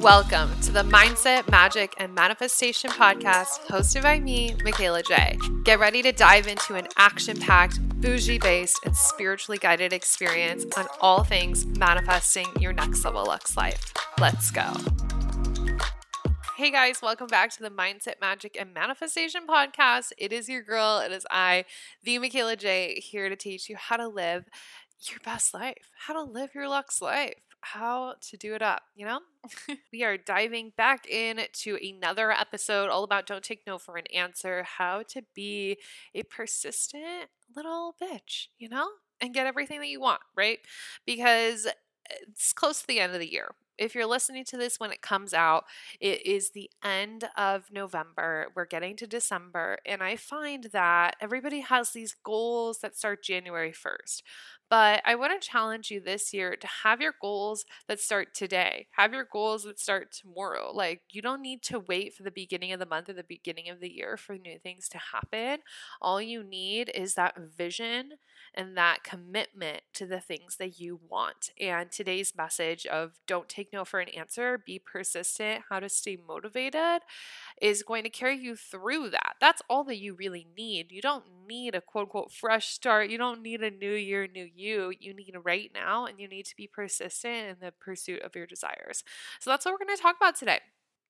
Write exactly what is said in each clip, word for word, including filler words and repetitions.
Welcome to the Mindset, Magic, and Manifestation podcast hosted by me, Michaela J. Get ready to dive into an action-packed, bougie-based, and spiritually guided experience on all things manifesting your next level Lux life. Let's go. Hey guys, welcome back to the Mindset, Magic, and Manifestation podcast. It is your girl, it is I, the Michaela J, here to teach you how to live your best life, how to live your Lux life, how to do it up, you know? We are diving back into another episode all about don't take no for an answer, how to be a persistent little bitch, you know? And get everything that you want, right? Because it's close to the end of the year. If you're listening to this when it comes out, it is the end of November. We're getting to December, and I find that everybody has these goals that start January first. But I want to challenge you this year to have your goals that start today. Have your goals that start tomorrow. Like, you don't need to wait for the beginning of the month or the beginning of the year for new things to happen. All you need is that vision and that commitment to the things that you want. And today's message of don't take no for an answer, be persistent, how to stay motivated is going to carry you through that. That's all that you really need. You don't need a quote unquote fresh start. You don't need a new year, new you. You need right now, and you need to be persistent in the pursuit of your desires. So that's what we're going to talk about today.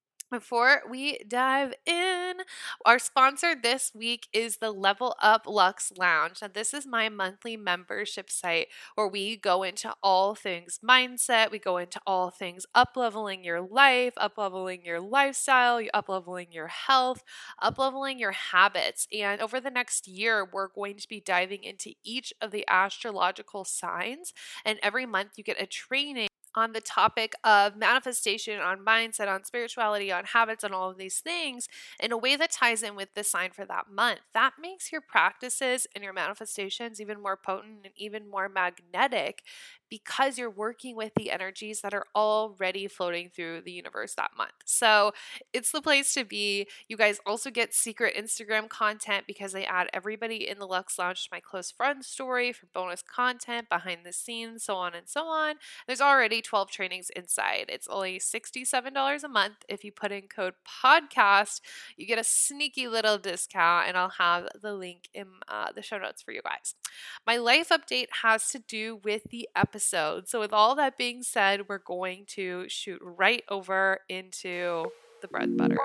Before we dive in, our sponsor this week is the Level Up Lux Lounge. Now, this is my monthly membership site where we go into all things mindset. We go into all things up-leveling your life, up-leveling your lifestyle, up-leveling your health, up-leveling your habits. And over the next year, we're going to be diving into each of the astrological signs. And every month you get a training on the topic of manifestation, on mindset, on spirituality, on habits, on all of these things in a way that ties in with the sign for that month. That makes your practices and your manifestations even more potent and even more magnetic because you're working with the energies that are already floating through the universe that month. So it's the place to be. You guys also get secret Instagram content because I add everybody in the Lux Lounge to my close friends story for bonus content, behind the scenes, so on and so on. There's already twelve trainings inside. It's only sixty-seven dollars a month. If you put in code podcast, you get a sneaky little discount, and I'll have the link in uh, the show notes for you guys. My life update has to do with the episode. So with all that being said, we're going to shoot right over into the bread and butter.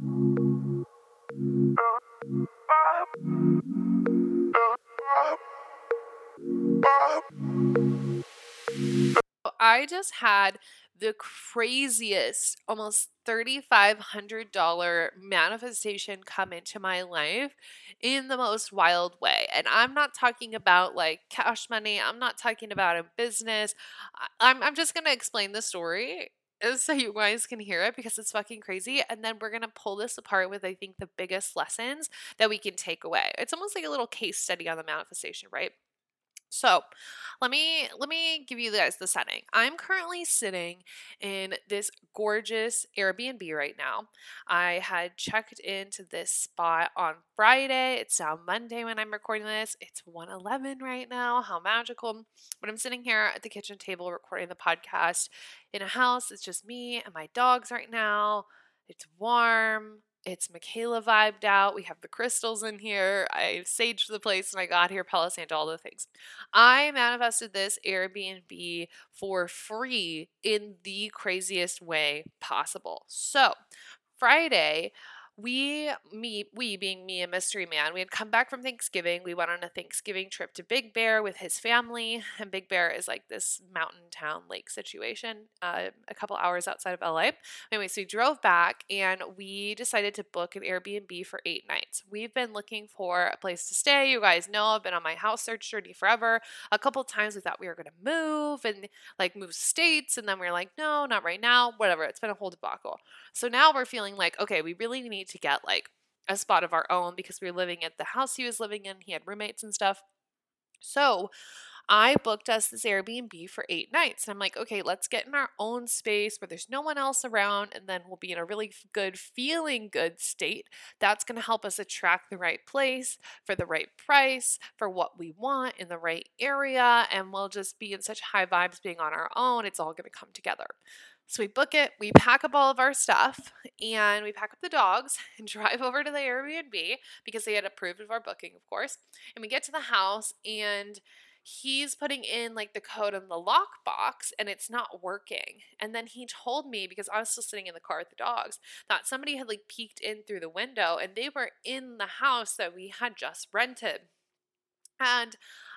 I just had the craziest, almost three thousand five hundred dollars manifestation come into my life in the most wild way. And I'm not talking about like cash money. I'm not talking about a business. I- I'm, I'm just going to explain the story so you guys can hear it because it's fucking crazy. And then we're going to pull this apart with, I think, the biggest lessons that we can take away. It's almost like a little case study on the manifestation, right? So let me let me give you guys the setting. I'm currently sitting in this gorgeous Airbnb right now. I had checked into this spot on Friday. It's now Monday when I'm recording this. It's one eleven right now. How magical. But I'm sitting here at the kitchen table recording the podcast in a house. It's just me and my dogs right now. It's warm. It's Michaela vibed out. We have the crystals in here. I saged the place when I got here, Palo Santo, all the things. I manifested this Airbnb for free in the craziest way possible. So Friday, we, me, we being me and Mystery Man, we had come back from Thanksgiving. We went on a Thanksgiving trip to Big Bear with his family. And Big Bear is like this mountain town lake situation, uh, a couple hours outside of L A. Anyway, so we drove back and we decided to book an Airbnb for eight nights. We've been looking for a place to stay. You guys know I've been on my house search journey forever. A couple times we thought we were going to move and like move states. And then we were like, no, not right now. Whatever. It's been a whole debacle. So now we're feeling like, okay, we really need to get like a spot of our own because we were living at the house he was living in. He had roommates and stuff. So I booked us this Airbnb for eight nights. And I'm like, okay, let's get in our own space where there's no one else around. And then we'll be in a really good, feeling good state. That's going to help us attract the right place for the right price, for what we want in the right area. And we'll just be in such high vibes being on our own. It's all going to come together. So we book it, we pack up all of our stuff, and we pack up the dogs and drive over to the Airbnb because they had approved of our booking, of course. And we get to the house, and he's putting in like the code in the lockbox, and it's not working. And then he told me, because I was still sitting in the car with the dogs, that somebody had like peeked in through the window, and they were in the house that we had just rented. And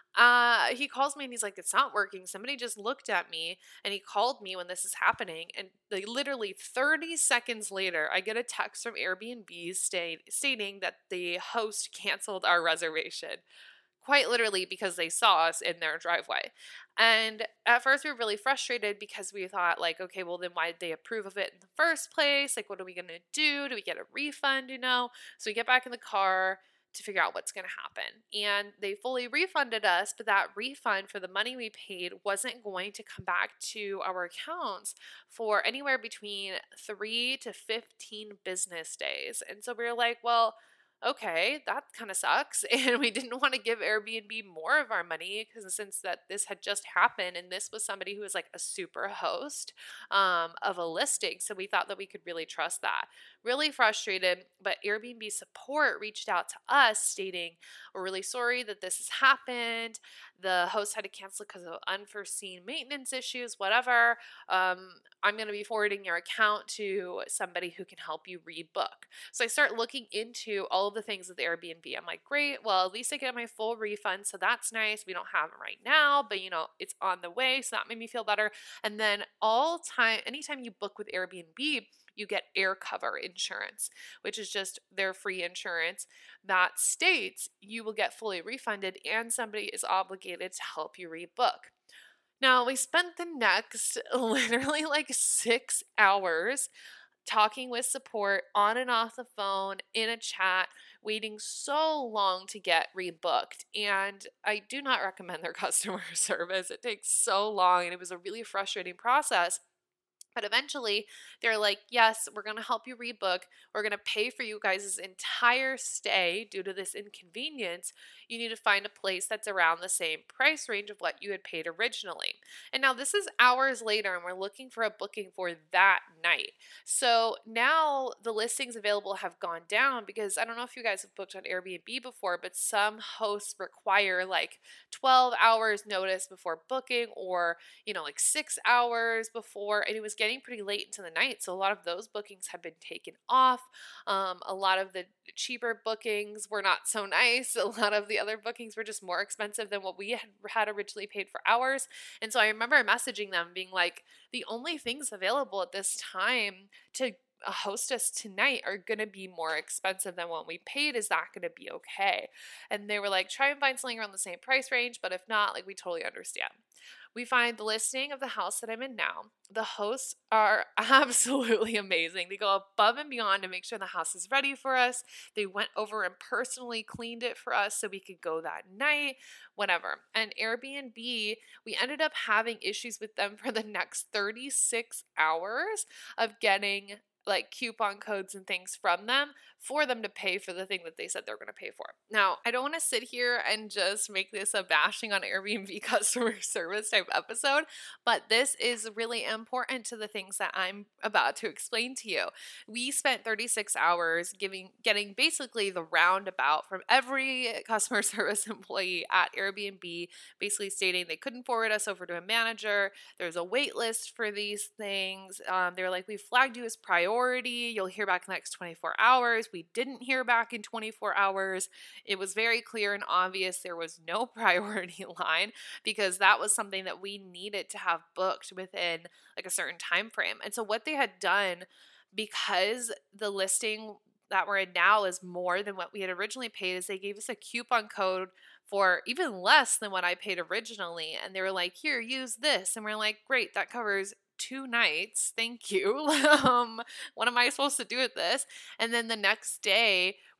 uh, he calls me and he's like, it's not working. Somebody just looked at me, and he called me when this is happening. And like literally thirty seconds later, I get a text from Airbnb state, stating that the host canceled our reservation. Quite literally, because they saw us in their driveway. And at first we were really frustrated because we thought like, okay, well then why did they approve of it in the first place? Like, what are we going to do? Do we get a refund, you know? So we get back in the car to figure out what's going to happen. And they fully refunded us, but that refund for the money we paid wasn't going to come back to our accounts for anywhere between three to fifteen business days. And so we were like, well, okay, that kind of sucks. And we didn't want to give Airbnb more of our money because since that this had just happened, and this was somebody who was like a super host um, of a listing. So we thought that we could really trust that. Really frustrated, but Airbnb support reached out to us stating, we're really sorry that this has happened. The host had to cancel because of unforeseen maintenance issues, whatever. Um, I'm going to be forwarding your account to somebody who can help you rebook. So I start looking into all of the things with Airbnb. I'm like, great, well, at least I get my full refund. So that's nice. We don't have it right now, but you know, it's on the way. So that made me feel better. And then all time, anytime you book with Airbnb, you get air cover insurance, which is just their free insurance that states you will get fully refunded and somebody is obligated to help you rebook. Now, we spent the next literally like six hours talking with support on and off the phone, in a chat, waiting so long to get rebooked. And I do not recommend their customer service. It takes so long, and it was a really frustrating process. But eventually, they're like, yes, we're going to help you rebook. We're going to pay for you guys' entire stay due to this inconvenience. You need to find a place that's around the same price range of what you had paid originally. And now this is hours later, and we're looking for a booking for that night. So now the listings available have gone down because I don't know if you guys have booked on Airbnb before, but some hosts require like twelve hours notice before booking, or, you know, like six hours before. And it was getting pretty late into the night, so a lot of those bookings have been taken off. Um, a lot of the cheaper bookings were not so nice. A lot of the other bookings were just more expensive than what we had, had originally paid for ours. And so I remember messaging them being like, the only things available at this time to host us tonight are going to be more expensive than what we paid. Is that going to be okay? And they were like, try and find something around the same price range, but if not, like, we totally understand. We find the listing of the house that I'm in now. The hosts are absolutely amazing. They go above and beyond to make sure the house is ready for us. They went over and personally cleaned it for us so we could go that night, whatever. And Airbnb, we ended up having issues with them for the next thirty-six hours of getting like coupon codes and things from them for them to pay for the thing that they said they're going to pay for. Now, I don't want to sit here and just make this a bashing on Airbnb customer service type episode, but this is really important to the things that I'm about to explain to you. We spent thirty-six hours giving, getting basically the roundabout from every customer service employee at Airbnb, basically stating they couldn't forward us over to a manager. There's a wait list for these things. Um, they're like, we flagged you as priority. You'll hear back in the next twenty-four hours. We didn't hear back in twenty-four hours. It was very clear and obvious there was no priority line because that was something that we needed to have booked within like a certain time frame. And so what they had done, because the listing that we're in now is more than what we had originally paid, is they gave us a coupon code for even less than what I paid originally. And they were like, here, use this. And we're like, great, that covers two nights. Thank you. um, what am I supposed to do with this? And then the next day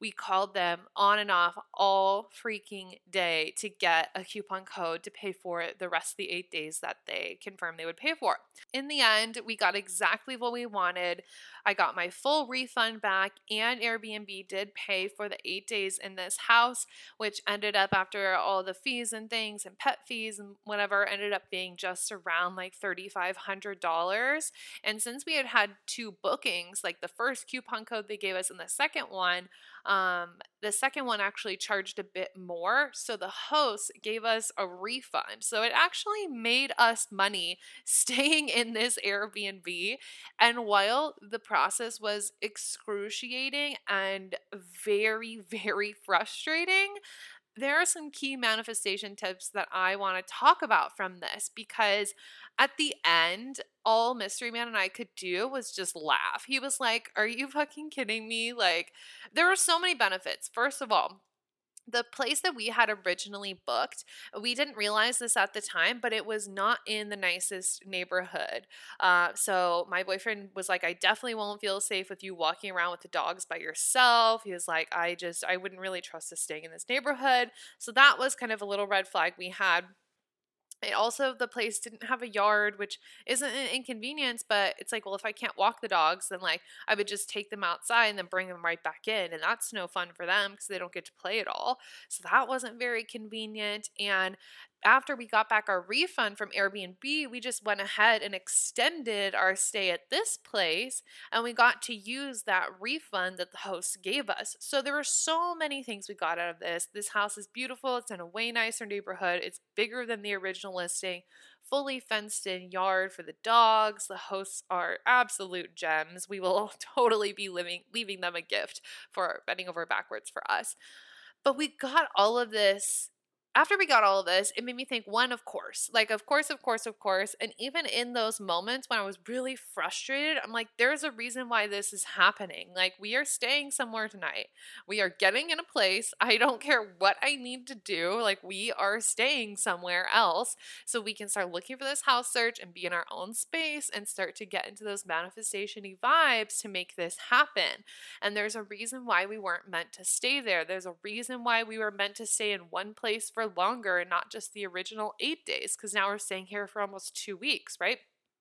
we called them on and off all freaking day to get a coupon code to pay for the rest of the eight days that they confirmed they would pay for. In the end, we got exactly what we wanted. I got my full refund back, and Airbnb did pay for the eight days in this house, which ended up, after all the fees and things and pet fees and whatever, ended up being just around like three thousand five hundred dollars. And since we had had two bookings, like the first coupon code they gave us and the second one, um, the second one actually charged a bit more. So the host gave us a refund. So it actually made us money staying in this Airbnb. And while the process was excruciating and very, very frustrating, there are some key manifestation tips that I want to talk about from this, because at the end, all Mystery Man and I could do was just laugh. He was like, "Are you fucking kidding me?" Like, there are so many benefits. First of all, the place that we had originally booked, we didn't realize this at the time, but it was not in the nicest neighborhood. Uh, so my boyfriend was like, "I definitely won't feel safe with you walking around with the dogs by yourself." He was like, I just, I wouldn't really trust us staying in this neighborhood. So that was kind of a little red flag we had. It also, the place didn't have a yard, which isn't an inconvenience, but it's like, well, if I can't walk the dogs, then like I would just take them outside and then bring them right back in. And that's no fun for them because they don't get to play at all. So that wasn't very convenient. And after we got back our refund from Airbnb, we just went ahead and extended our stay at this place, and we got to use that refund that the host gave us. So there were so many things we got out of this. This house is beautiful. It's in a way nicer neighborhood. It's bigger than the original listing. Fully fenced in yard for the dogs. The hosts are absolute gems. We will totally be living, leaving them a gift for bending over backwards for us. But we got all of this. After we got all of this, it made me think, one, of course, like, of course, of course, of course. And even in those moments when I was really frustrated, I'm like, there's a reason why this is happening. Like, we are staying somewhere tonight. We are getting in a place. I don't care what I need to do. Like, we are staying somewhere else so we can start looking for this house search and be in our own space and start to get into those manifestation-y vibes to make this happen. And there's a reason why we weren't meant to stay there. There's a reason why we were meant to stay in one place for longer and not just the original eight days, because now we're staying here for almost two weeks, right?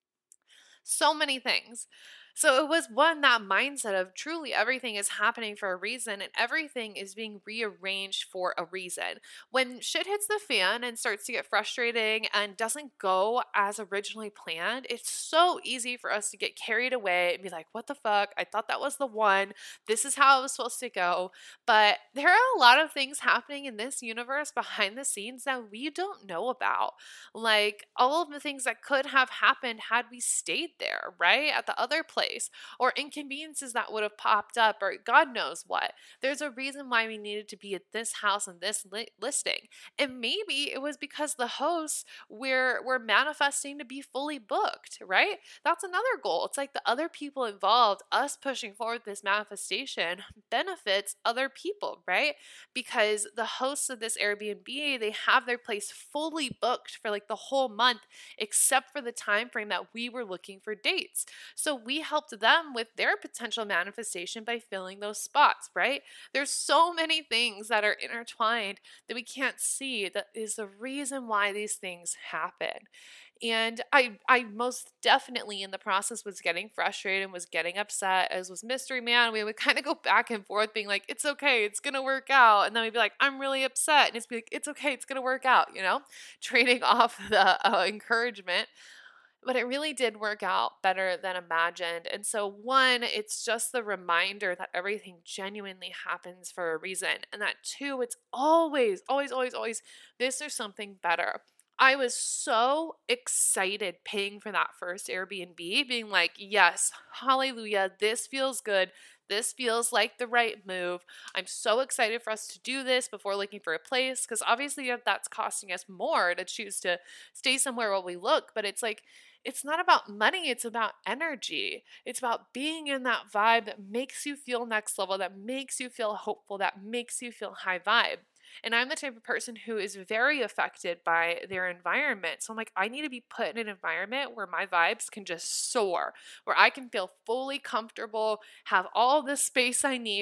So many things. So it was, one, that mindset of truly everything is happening for a reason and everything is being rearranged for a reason. When shit hits the fan and starts to get frustrating and doesn't go as originally planned, it's so easy for us to get carried away and be like, what the fuck? I thought that was the one. This is how it was supposed to go. But there are a lot of things happening in this universe behind the scenes that we don't know about. Like all of the things that could have happened had we stayed there, right? At the other place. Or inconveniences that would have popped up, or God knows what. There's a reason why we needed to be at this house and this li- listing. And maybe it was because the hosts were, were manifesting to be fully booked, right? That's another goal. It's like the other people involved, us pushing forward this manifestation benefits other people, right? Because the hosts of this Airbnb, they have their place fully booked for like the whole month, except for the time frame that we were looking for dates. So we helped them with their potential manifestation by filling those spots, right? There's so many things that are intertwined that we can't see that is the reason why these things happen. And I I most definitely in the process was getting frustrated and was getting upset, as was Mystery Man. We would kind of go back and forth being like, it's okay, it's going to work out. And then we'd be like, I'm really upset. And it's be like, it's okay, it's going to work out, you know, trading off the uh, encouragement. But it really did work out better than imagined. And so, one, it's just the reminder that everything genuinely happens for a reason. And that, two, it's always, always, always, always this or something better. I was so excited paying for that first Airbnb, being like, yes, hallelujah, this feels good. This feels like the right move. I'm so excited for us to do this before looking for a place, because obviously that's costing us more to choose to stay somewhere while we look. But it's like, it's not about money, it's about energy. It's about being in that vibe that makes you feel next level, that makes you feel hopeful, that makes you feel high vibe. And I'm the type of person who is very affected by their environment. So I'm like, I need to be put in an environment where my vibes can just soar, where I can feel fully comfortable, have all the space I need,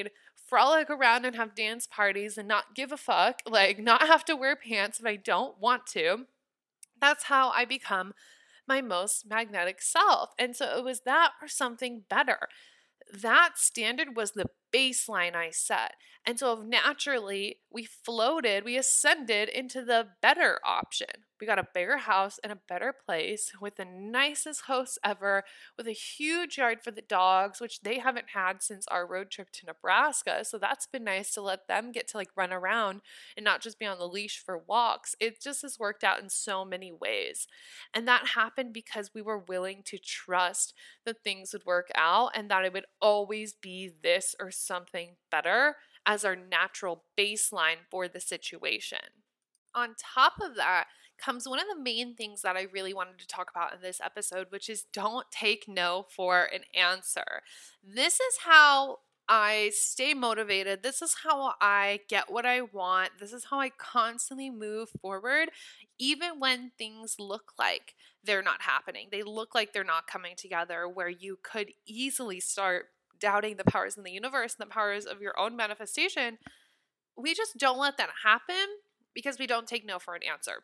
frolic around and have dance parties and not give a fuck, like not have to wear pants if I don't want to. That's how I become my most magnetic self. And so it was that or something better. That standard was the baseline I set. And so naturally, we floated, we ascended into the better option. We got a bigger house and a better place with the nicest hosts ever, with a huge yard for the dogs, which they haven't had since our road trip to Nebraska. So that's been nice to let them get to like run around and not just be on the leash for walks. It just has worked out in so many ways. And that happened because we were willing to trust that things would work out and that it would always be this or something better as our natural baseline for the situation. On top of that comes one of the main things that I really wanted to talk about in this episode, which is don't take no for an answer. This is how I stay motivated. This is how I get what I want. This is how I constantly move forward, even when things look like they're not happening. They look like they're not coming together, where you could easily start doubting the powers in the universe and the powers of your own manifestation. We just don't let that happen because we don't take no for an answer.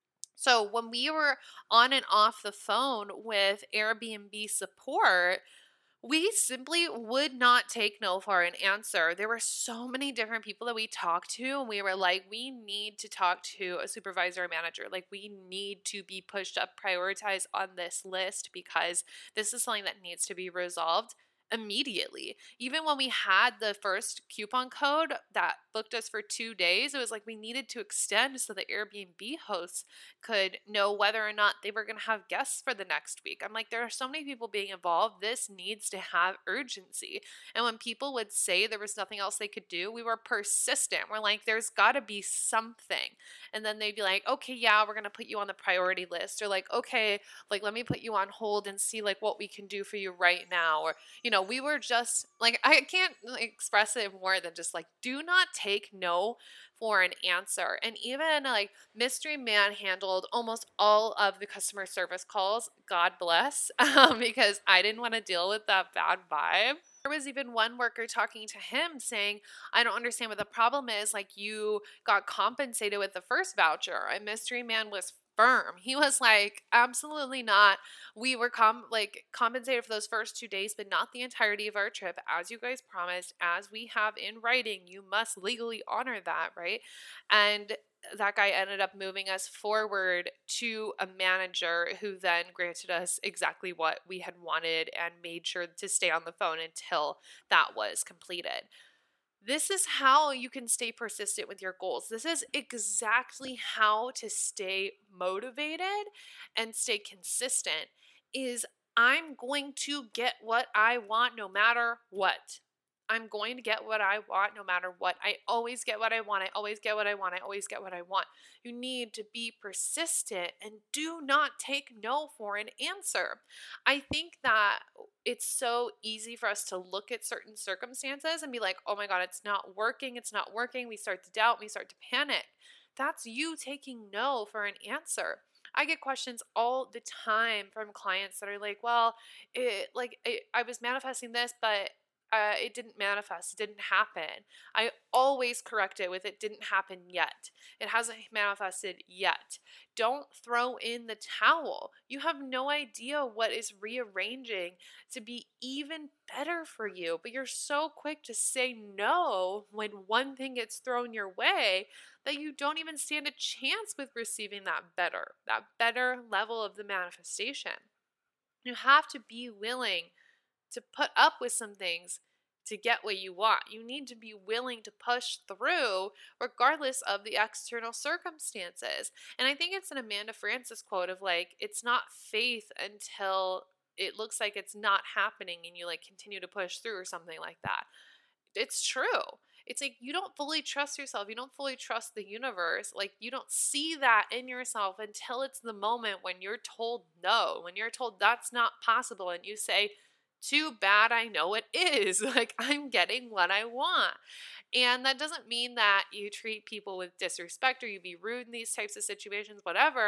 So when we were on and off the phone with Airbnb support, we simply would not take no for an answer. There were so many different people that we talked to, and we were like, we need to talk to a supervisor or manager. Like, we need to be pushed up, prioritized on this list because this is something that needs to be resolved immediately. Even when we had the first coupon code that booked us for two days, it was like we needed to extend so the Airbnb hosts could know whether or not they were going to have guests for the next week. I'm like, there are so many people being involved. This needs to have urgency. And when people would say there was nothing else they could do, we were persistent. We're like, there's got to be something. And then they'd be like, okay, yeah, we're going to put you on the priority list. Or like, okay, like, let me put you on hold and see like what we can do for you right now. Or, you know, we were just like, I can't express it more than just like, do not take no for an answer. And even like Mystery Man handled almost all of the customer service calls. God bless, um, because I didn't want to deal with that bad vibe. There was even one worker talking to him saying, I don't understand what the problem is. Like, you got compensated with the first voucher. And Mystery Man was firm. He was like, absolutely not. We were com- like compensated for those first two days, but not the entirety of our trip. As you guys promised, as we have in writing, you must legally honor that, right? And that guy ended up moving us forward to a manager who then granted us exactly what we had wanted and made sure to stay on the phone until that was completed. This is how you can stay persistent with your goals. This is exactly how to stay motivated and stay consistent. Is I'm going to get what I want no matter what. I'm going to get what I want no matter what. I always get what I want. I always get what I want. I always get what I want. You need to be persistent and do not take no for an answer. I think that it's so easy for us to look at certain circumstances and be like, oh my God, it's not working. It's not working. We start to doubt. We start to panic. That's you taking no for an answer. I get questions all the time from clients that are like, well, it like it, I was manifesting this, but Uh, it didn't manifest. It didn't happen. I always correct it with it didn't happen yet. It hasn't manifested yet. Don't throw in the towel. You have no idea what is rearranging to be even better for you, but you're so quick to say no when one thing gets thrown your way that you don't even stand a chance with receiving that better, that better level of the manifestation. You have to be willing to put up with some things to get what you want. You need to be willing to push through regardless of the external circumstances. And I think it's an Amanda Frances quote of like, it's not faith until it looks like it's not happening and you like continue to push through or something like that. It's true. It's like you don't fully trust yourself. You don't fully trust the universe. Like, you don't see that in yourself until it's the moment when you're told no, when you're told that's not possible, and you say, too bad, I know it is. Like, I'm getting what I want. And that doesn't mean that you treat people with disrespect or you be rude in these types of situations, whatever.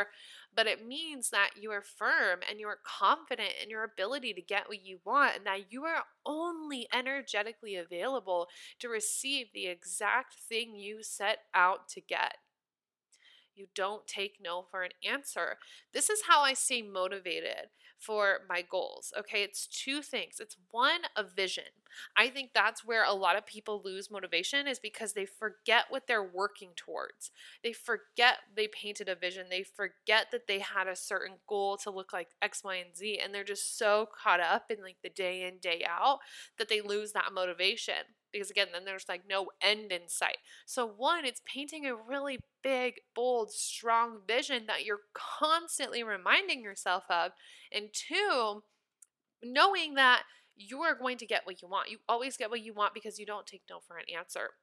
but it means that you are firm and you are confident in your ability to get what you want, and that you are only energetically available to receive the exact thing you set out to get. You don't take no for an answer. This is how I stay motivated for my goals. Okay, it's two things. It's one, a vision. I think that's where a lot of people lose motivation, is because they forget what they're working towards. They forget they painted a vision. They forget that they had a certain goal to look like X, Y, and Z, and they're just so caught up in like the day in, day out that they lose that motivation. Because again, then there's like no end in sight. So one, it's painting a really big, bold, strong vision that you're constantly reminding yourself of. And two, knowing that you are going to get what you want. You always get what you want because you don't take no for an answer.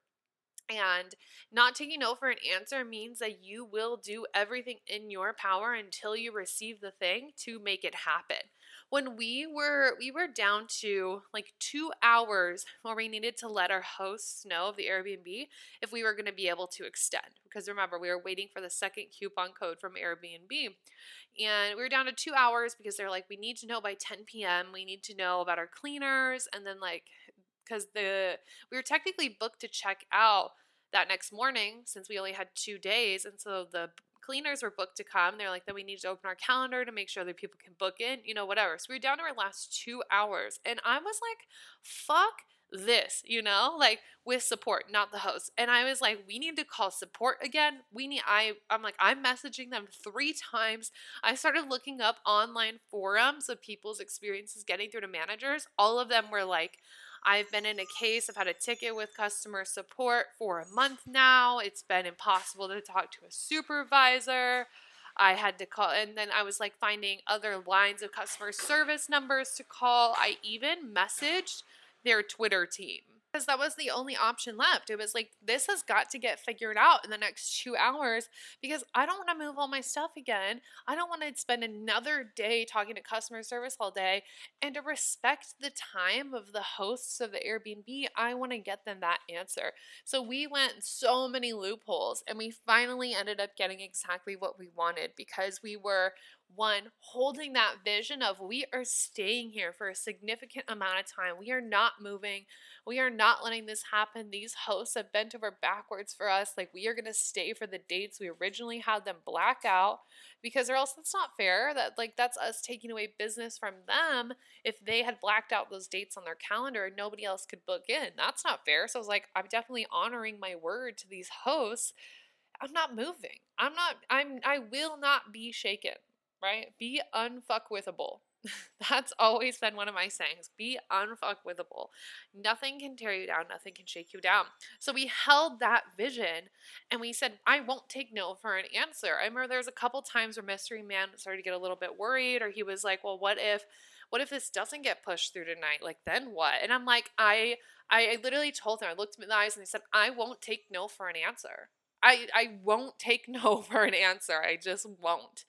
And not taking no for an answer means that you will do everything in your power until you receive the thing to make it happen. When we were we were down to like two hours where we needed to let our hosts know of the Airbnb if we were going to be able to extend. Because remember, we were waiting for the second coupon code from Airbnb. And we were down to two hours because they're like, we need to know by ten p.m. We need to know about our cleaners. And then like, because the we were technically booked to check out that next morning since we only had two days. And so the cleaners were booked to come. They're like, then we need to open our calendar to make sure that people can book in, you know, whatever. So we were down to our last two hours. And I was like, fuck this, you know, like with support, not the host. And I was like, we need to call support again. We need, I, I'm like, I'm messaging them three times. I started looking up online forums of people's experiences getting through to managers. All of them were like, I've been in a case, I've had a ticket with customer support for a month now. It's been impossible to talk to a supervisor. I had to call, and then I was like finding other lines of customer service numbers to call. I even messaged their Twitter team because that was the only option left. It was like, this has got to get figured out in the next two hours because I don't want to move all my stuff again. I don't want to spend another day talking to customer service all day. And to respect the time of the hosts of the Airbnb, I want to get them that answer. So we went so many loopholes and we finally ended up getting exactly what we wanted because we were, one, holding that vision of we are staying here for a significant amount of time. We are not moving. We are not letting this happen. These hosts have bent over backwards for us. Like, we are going to stay for the dates we originally had them black out, because or else that's not fair. That like that's us taking away business from them if they had blacked out those dates on their calendar and nobody else could book in. That's not fair. So I was like, I'm definitely honoring my word to these hosts. I'm not moving. I'm not, I'm, I will not be shaken, right? Be unfuckwithable. That's always been one of my sayings. Be unfuckwithable. Nothing can tear you down. Nothing can shake you down. So we held that vision and we said, I won't take no for an answer. I remember there was a couple times where Mystery Man started to get a little bit worried, or he was like, well, what if, what if this doesn't get pushed through tonight? Like, then what? And I'm like, I, I literally told him, I looked him in the eyes and I said, I won't take no for an answer. I, I won't take no for an answer. I just won't.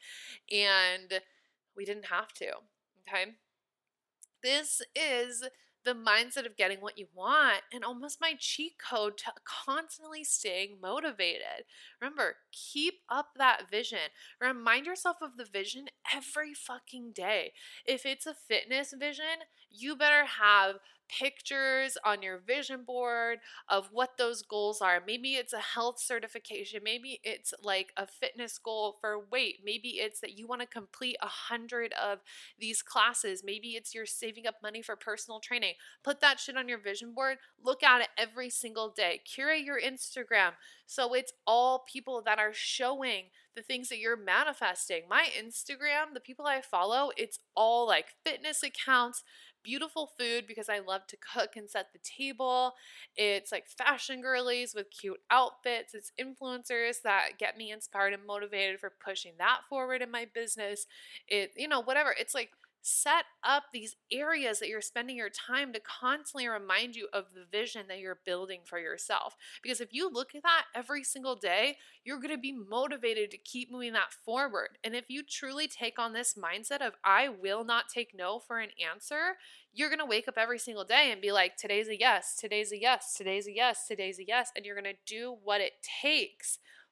And we didn't have to. Okay. This is the mindset of getting what you want and almost my cheat code to constantly staying motivated. Remember, keep up that vision. Remind yourself of the vision every fucking day. If it's a fitness vision, you better have pictures on your vision board of what those goals are. Maybe it's a health certification. Maybe it's like a fitness goal for weight. Maybe it's that you want to complete a hundred of these classes. Maybe it's you're saving up money for personal training. Put that shit on your vision board. Look at it every single day. Curate your Instagram so it's all people that are showing the things that you're manifesting. My Instagram, the people I follow, it's all like fitness accounts, beautiful food because I love to cook and set the table. It's like fashion girlies with cute outfits. It's influencers that get me inspired and motivated for pushing that forward in my business. It, you know, whatever. It's like, set up these areas that you're spending your time to constantly remind you of the vision that you're building for yourself. Because if you look at that every single day, you're going to be motivated to keep moving that forward. And if you truly take on this mindset of, I will not take no for an answer, you're going to wake up every single day and be like, today's a yes, today's a yes, today's a yes, today's a yes. And you're going to do what it takes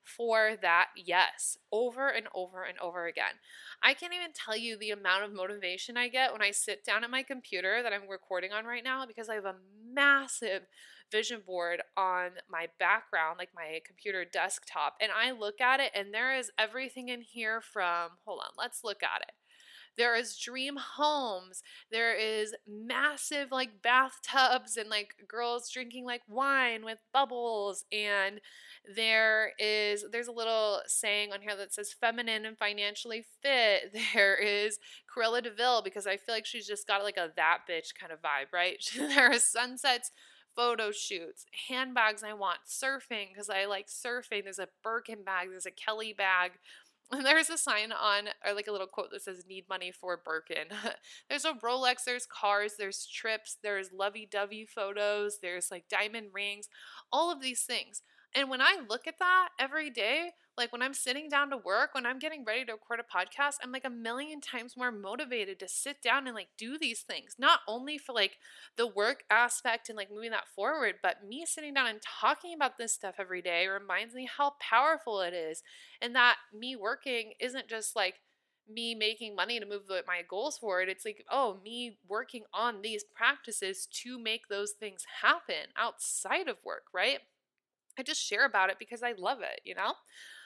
for that yes over and over and over again. I can't even tell you the amount of motivation I get when I sit down at my computer that I'm recording on right now, because I have a massive vision board on my background, like my computer desktop, and I look at it and there is everything in here from, hold on, let's look at it. There is dream homes. There is massive like bathtubs and like girls drinking like wine with bubbles. And there is, there's a little saying on here that says feminine and financially fit. There is Cruella de Vil, because I feel like she's just got like a that bitch kind of vibe, right? There are sunsets, photo shoots, handbags I want, surfing because I like surfing. There's a Birkin bag. There's a Kelly bag. And there's a sign on, or like a little quote that says, need money for Birkin. There's a Rolex, there's cars, there's trips, there's lovey-dovey photos, there's like diamond rings, all of these things. And when I look at that every day, like when I'm sitting down to work, when I'm getting ready to record a podcast, I'm like a million times more motivated to sit down and like do these things, not only for like the work aspect and like moving that forward, but me sitting down and talking about this stuff every day reminds me how powerful it is. And that me working isn't just like me making money to move my goals forward. It's like, oh, me working on these practices to make those things happen outside of work, right? I just share about it because I love it, you know?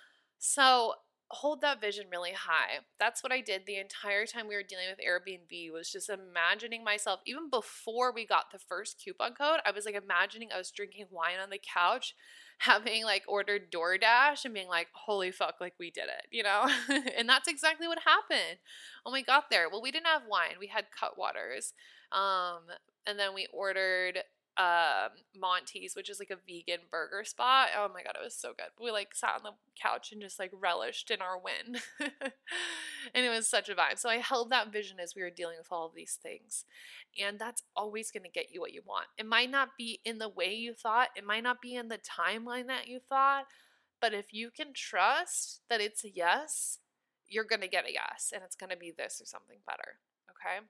So hold that vision really high. That's what I did the entire time we were dealing with Airbnb, was just imagining myself, even before we got the first coupon code, I was like imagining I was drinking wine on the couch, having like ordered DoorDash and being like, holy fuck, like we did it, you know? And that's exactly what happened when we got there. Well, we didn't have wine. We had Cutwaters. Um, and then we ordered um Monty's, which is like a vegan burger spot. Oh my god, it was so good. We like sat on the couch and just like relished in our win. And it was such a vibe. So I held that vision as we were dealing with all of these things. And that's always going to get you what you want. It might not be in the way you thought, it might not be in the timeline that you thought, but if you can trust that it's a yes, you're going to get a yes, and it's going to be this or something better. Okay?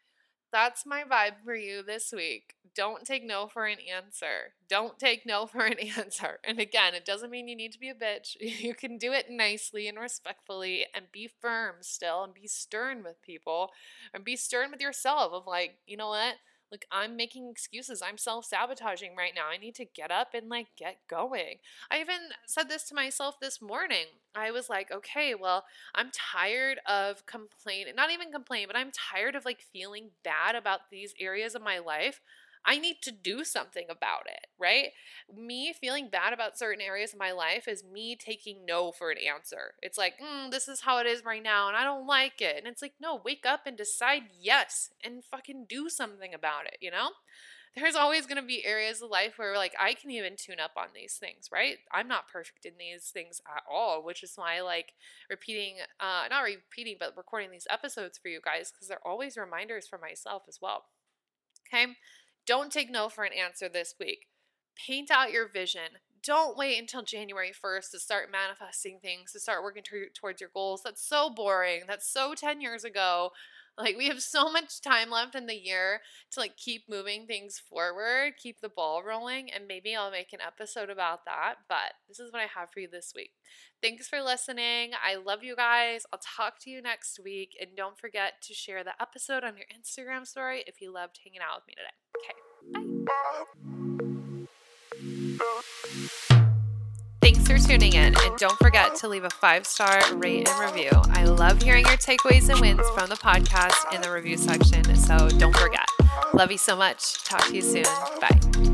That's my vibe for you this week. Don't take no for an answer. Don't take no for an answer. And again, it doesn't mean you need to be a bitch. You can do it nicely and respectfully and be firm still and be stern with people and be stern with yourself of like, you know what? Like, I'm making excuses. I'm self-sabotaging right now. I need to get up and like get going. I even said this to myself this morning. I was like, okay, well, I'm tired of complaining, not even complaining, but I'm tired of like feeling bad about these areas of my life. I need to do something about it, right? Me feeling bad about certain areas of my life is me taking no for an answer. It's like, mm, this is how it is right now, and I don't like it. And it's like, no, wake up and decide yes, and fucking do something about it, you know? There's always going to be areas of life where like I can even tune up on these things, right? I'm not perfect in these things at all, which is why I like repeating, uh, not repeating, but recording these episodes for you guys, because they're always reminders for myself as well. Okay? Don't take no for an answer this week. Paint out your vision. Don't wait until January first to start manifesting things, to start working t- towards your goals. That's so boring. That's so ten years ago. Like, we have so much time left in the year to like keep moving things forward, keep the ball rolling, and maybe I'll make an episode about that. But this is what I have for you this week. Thanks for listening. I love you guys. I'll talk to you next week. And don't forget to share the episode on your Instagram story if you loved hanging out with me today. Okay, bye. Thanks for tuning in, and don't forget to leave a five-star rate and review. I love hearing your takeaways and wins from the podcast in the review section, so don't forget. Love you so much. Talk to you soon. Bye.